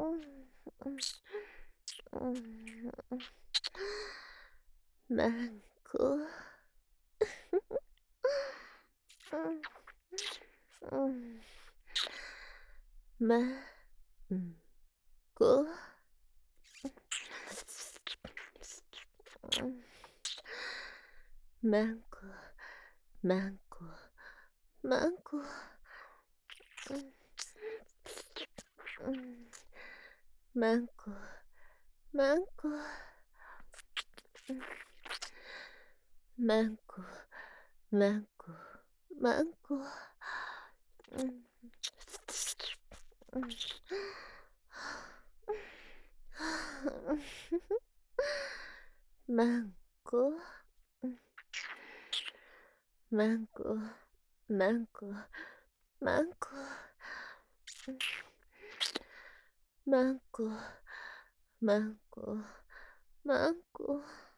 マンコ。マンコ。マンコ、マンコ、マンコ。マンコ、マンコ。マンコ、マンコ、マンコ。マンコ、マンコ、マンコ、マンコ。マンコ、マンコ、マンコ。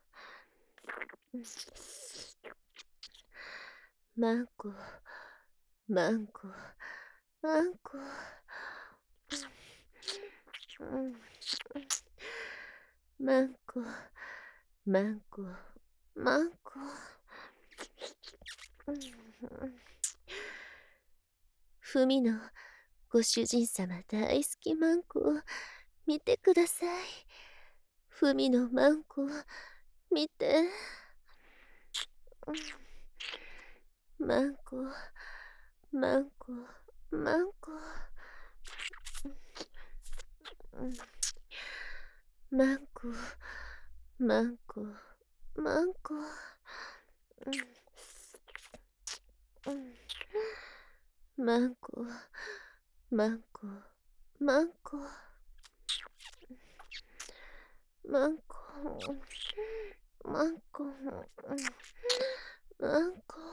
マンコ、マンコ、マンコ。マンコ、マンコ、マンコ。ふみのご主人様大好きマンコを見てください。ふみのマンコ見て。マンコ、マンコ、マンコ。マンコ、マンコ、マンコ。マンコ、マンコ、マンコ。マンコ、マンコ、マンコ。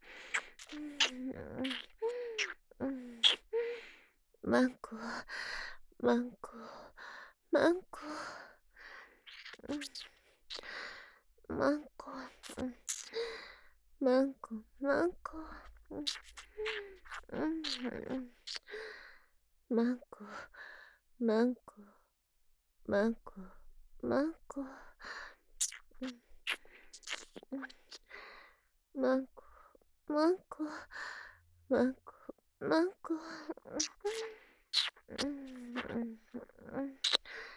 マンコ、マンコ、マンコ。マンコ、マンコ、マンコ。マンコ、マンコ、マンコ、マンコ。マンコ、マンコ、マンコ、マンコ。